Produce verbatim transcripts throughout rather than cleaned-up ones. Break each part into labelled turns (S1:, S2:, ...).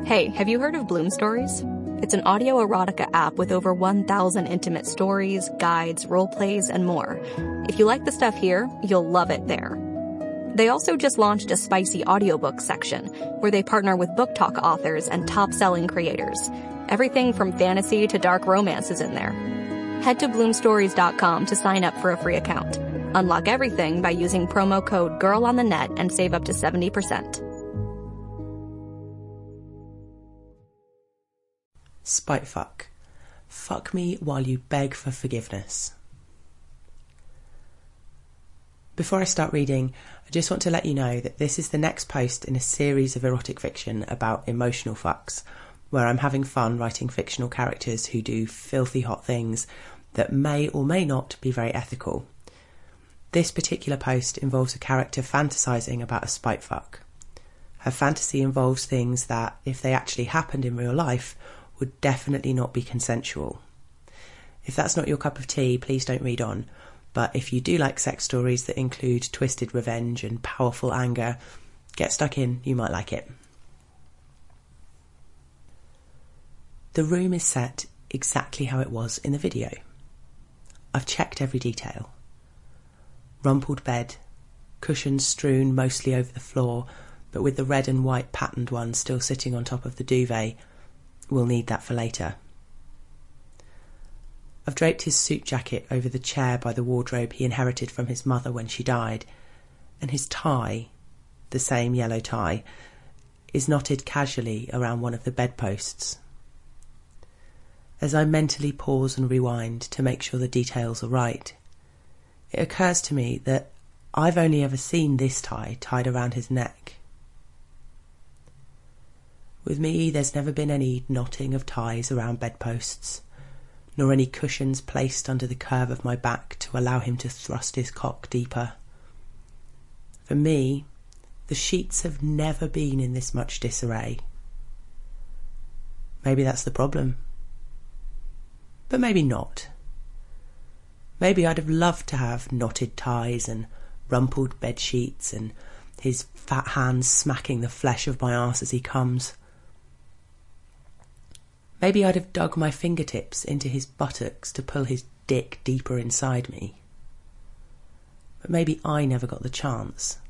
S1: Hey, have you heard of Bloom Stories? It's an audio erotica app with over one thousand intimate stories, guides, role plays, and more. If you like the stuff here, you'll love it there. They also just launched a spicy audiobook section where they partner with book talk authors and top-selling creators. Everything from fantasy to dark romance is in there. Head to bloom stories dot com to sign up for a free account. Unlock everything by using promo code GIRLONTHENET and save up to seventy percent.
S2: Spitefuck. Fuck me while you beg for forgiveness. Before I start reading, I just want to let you know that this is the next post in a series of erotic fiction about emotional fucks, where I'm having fun writing fictional characters who do filthy hot things that may or may not be very ethical. This particular post involves a character fantasising about a spitefuck. Her fantasy involves things that, if they actually happened in real life, would definitely not be consensual. If that's not your cup of tea, please don't read on. But if you do like sex stories that include twisted revenge and powerful anger, get stuck in, you might like it. The room is set exactly how it was in the video. I've checked every detail. Rumpled bed, cushions strewn mostly over the floor, but with the red and white patterned one still sitting on top of the duvet. We'll need that for later. I've draped his suit jacket over the chair by the wardrobe he inherited from his mother when she died, and his tie, the same yellow tie, is knotted casually around one of the bedposts. As I mentally pause and rewind to make sure the details are right, it occurs to me that I've only ever seen this tie tied around his neck. With me, there's never been any knotting of ties around bedposts, nor any cushions placed under the curve of my back to allow him to thrust his cock deeper. For me, the sheets have never been in this much disarray. Maybe that's the problem. But maybe not. Maybe I'd have loved to have knotted ties and rumpled bed sheets and his fat hands smacking the flesh of my arse as he comes. Maybe I'd have dug my fingertips into his buttocks to pull his dick deeper inside me. But maybe I never got the chance.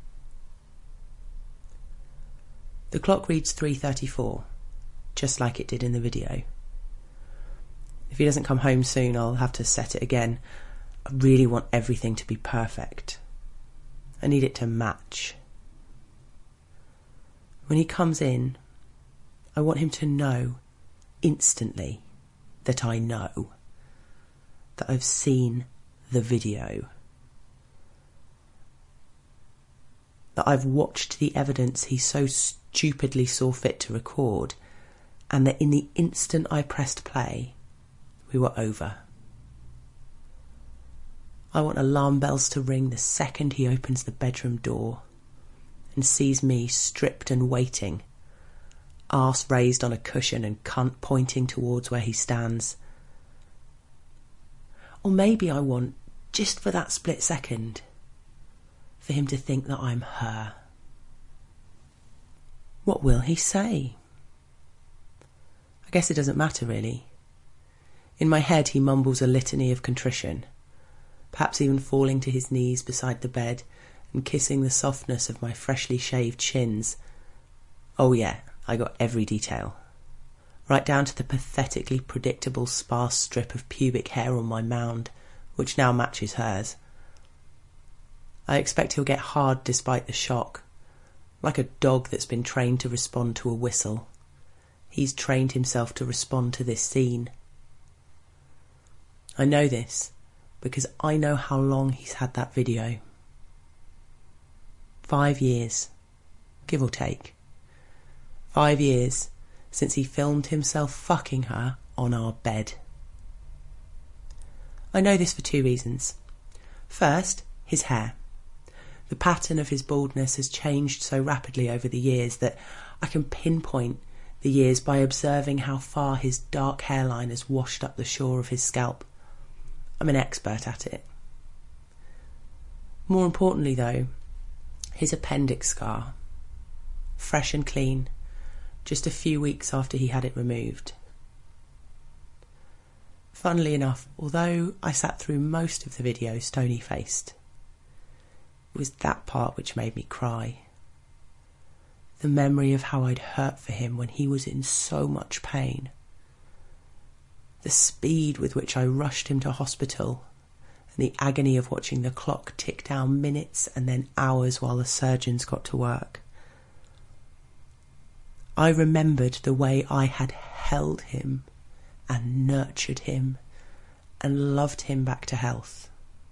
S2: The clock reads three thirty-four, just like it did in the video. If he doesn't come home soon, I'll have to set it again. I really want everything to be perfect. I need it to match. When he comes in, I want him to know instantly that I know, that I've seen the video, that I've watched the evidence he so stupidly saw fit to record, and that in the instant I pressed play, we were over. I want alarm bells to ring the second he opens the bedroom door and sees me stripped and waiting, arse raised on a cushion and cunt pointing towards where he stands. Or maybe I want, just for that split second, for him to think that I'm her. What will he say? I guess it doesn't matter really. In my head he mumbles a litany of contrition, perhaps even falling to his knees beside the bed and kissing the softness of my freshly shaved shins. Oh yeah, I got every detail, right down to the pathetically predictable sparse strip of pubic hair on my mound, which now matches hers. I expect he'll get hard despite the shock, like a dog that's been trained to respond to a whistle. He's trained himself to respond to this scene. I know this because I know how long he's had that video. Five years, give or take. Five years since he filmed himself fucking her on our bed. I know this for two reasons. First, his hair. The pattern of his baldness has changed so rapidly over the years that I can pinpoint the years by observing how far his dark hairline has washed up the shore of his scalp. I'm an expert at it. More importantly though, his appendix scar. Fresh and clean, just a few weeks after he had it removed. Funnily enough, although I sat through most of the video stony-faced, it was that part which made me cry. The memory of how I'd hurt for him when he was in so much pain. The speed with which I rushed him to hospital, and the agony of watching the clock tick down minutes and then hours while the surgeons got to work. I remembered the way I had held him and nurtured him and loved him back to health.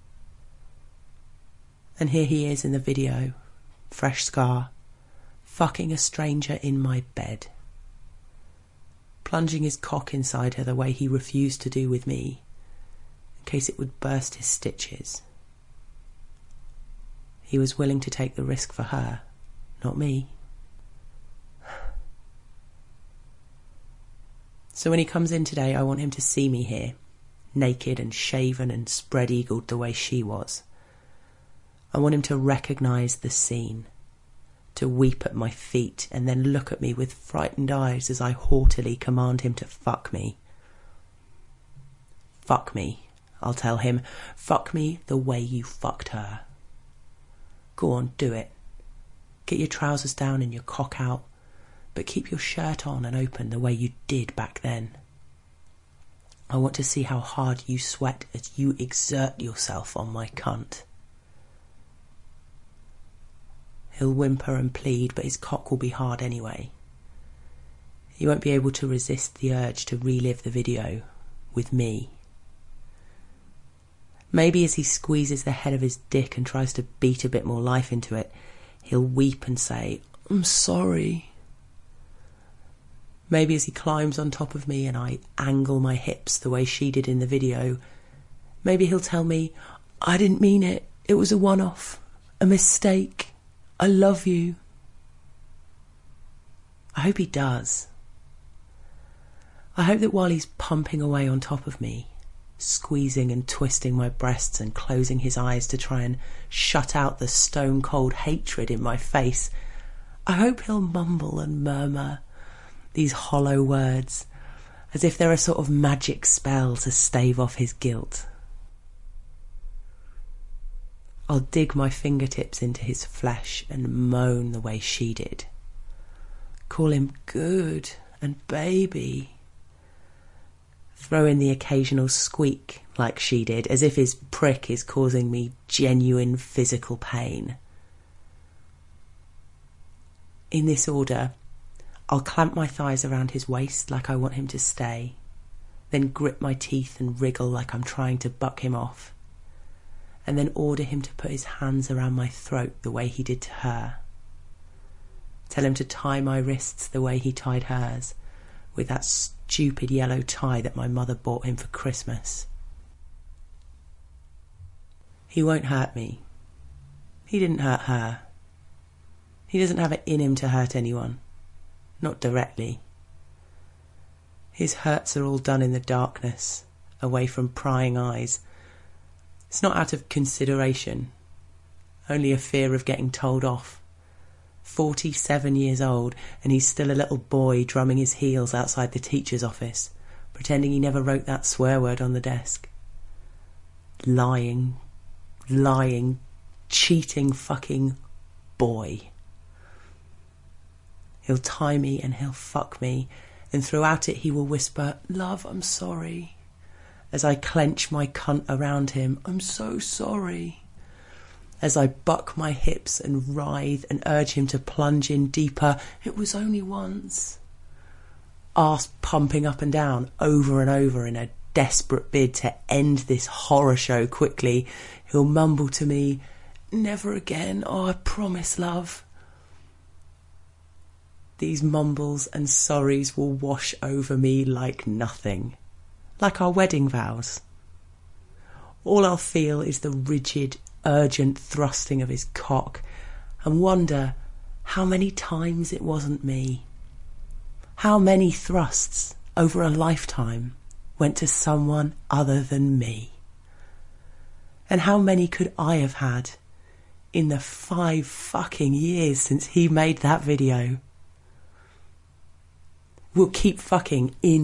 S2: And here he is in the video, fresh scar, fucking a stranger in my bed, plunging his cock inside her the way he refused to do with me, in case it would burst his stitches. He was willing to take the risk for her, not me. So when he comes in today, I want him to see me here, naked and shaven and spread-eagled the way she was. I want him to recognise the scene, to weep at my feet and then look at me with frightened eyes as I haughtily command him to fuck me. Fuck me, I'll tell him. Fuck me the way you fucked her. Go on, do it. Get your trousers down and your cock out, but keep your shirt on and open the way you did back then. I want to see how hard you sweat as you exert yourself on my cunt. He'll whimper and plead, but his cock will be hard anyway. He won't be able to resist the urge to relive the video with me. Maybe as he squeezes the head of his dick and tries to beat a bit more life into it, he'll weep and say, "I'm sorry." Maybe as he climbs on top of me and I angle my hips the way she did in the video, maybe he'll tell me, "I didn't mean it. It was a one-off, a mistake. I love you." I hope he does. I hope that while he's pumping away on top of me, squeezing and twisting my breasts and closing his eyes to try and shut out the stone-cold hatred in my face, I hope he'll mumble and murmur these hollow words, as if they're a sort of magic spell to stave off his guilt. I'll dig my fingertips into his flesh and moan the way she did. Call him good and baby. Throw in the occasional squeak like she did, as if his prick is causing me genuine physical pain. In this order, I'll clamp my thighs around his waist like I want him to stay, then grip my teeth and wriggle like I'm trying to buck him off, and then order him to put his hands around my throat the way he did to her. Tell him to tie my wrists the way he tied hers, with that stupid yellow tie that my mother bought him for Christmas. He won't hurt me. He didn't hurt her. He doesn't have it in him to hurt anyone. Not directly. His hurts are all done in the darkness, away from prying eyes. It's not out of consideration, only a fear of getting told off. Forty-seven years old, and he's still a little boy drumming his heels outside the teacher's office, pretending he never wrote that swear word on the desk. Lying, lying, cheating fucking boy. He'll tie me and he'll fuck me, and throughout it he will whisper, "Love, I'm sorry," as I clench my cunt around him. "I'm so sorry," as I buck my hips and writhe and urge him to plunge in deeper. "It was only once." Arse pumping up and down over and over in a desperate bid to end this horror show quickly, he'll mumble to me, "Never again, oh I promise, love." These mumbles and sorries will wash over me like nothing, like our wedding vows. All I'll feel is the rigid, urgent thrusting of his cock, and wonder how many times it wasn't me. How many thrusts over a lifetime went to someone other than me. And how many could I have had in the five fucking years since he made that video? will keep fucking in